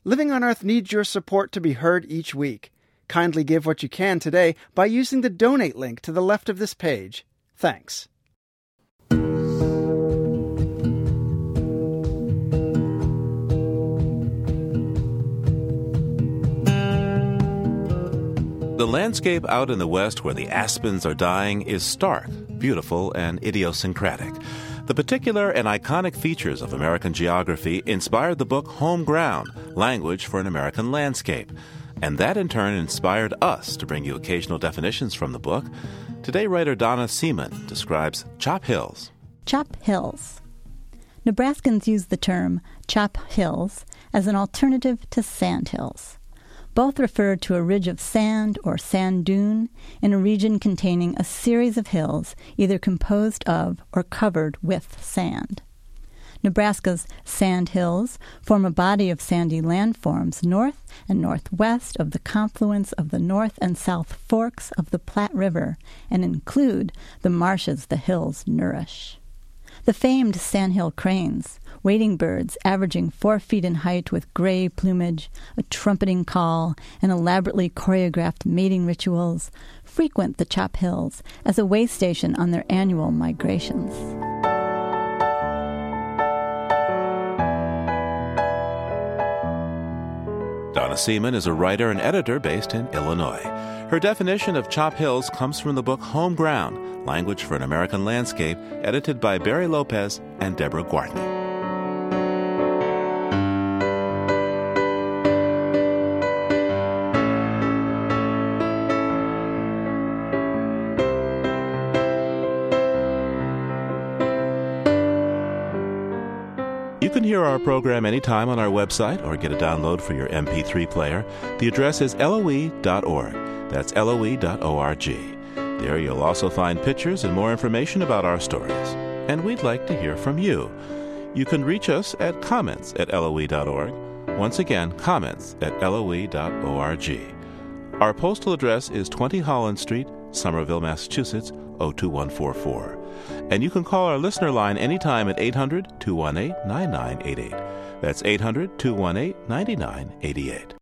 Living on Earth needs your support to be heard each week. Kindly give what you can today by using the donate link to the left of this page. Thanks. The landscape out in the West where the aspens are dying is stark, beautiful, and idiosyncratic. The particular and iconic features of American geography inspired the book Home Ground, Language for an American Landscape. And that in turn inspired us to bring you occasional definitions from the book. Today, writer Donna Seaman describes chop hills. Chop hills. Nebraskans use the term chop hills as an alternative to sand hills. Both refer to a ridge of sand or sand dune in a region containing a series of hills either composed of or covered with sand. Nebraska's sand hills form a body of sandy landforms north and northwest of the confluence of the north and south forks of the Platte River and include the marshes the hills nourish. The famed sandhill cranes, wading birds averaging 4 feet in height with gray plumage, a trumpeting call, and elaborately choreographed mating rituals, frequent the Chop Hills as a way station on their annual migrations. Donna Seaman is a writer and editor based in Illinois. Her definition of chop hills comes from the book Home Ground, Language for an American Landscape, edited by Barry Lopez and Deborah Gwartney. You can hear our program anytime on our website or get a download for your MP3 player. The address is loe.org. That's loe.org. There you'll also find pictures and more information about our stories. And we'd like to hear from you. You can reach us at comments@loe.org. Once again, comments@loe.org. Our postal address is 20 Holland Street, Somerville, Massachusetts, 02144. And you can call our listener line anytime at 800-218-9988. That's 800-218-9988.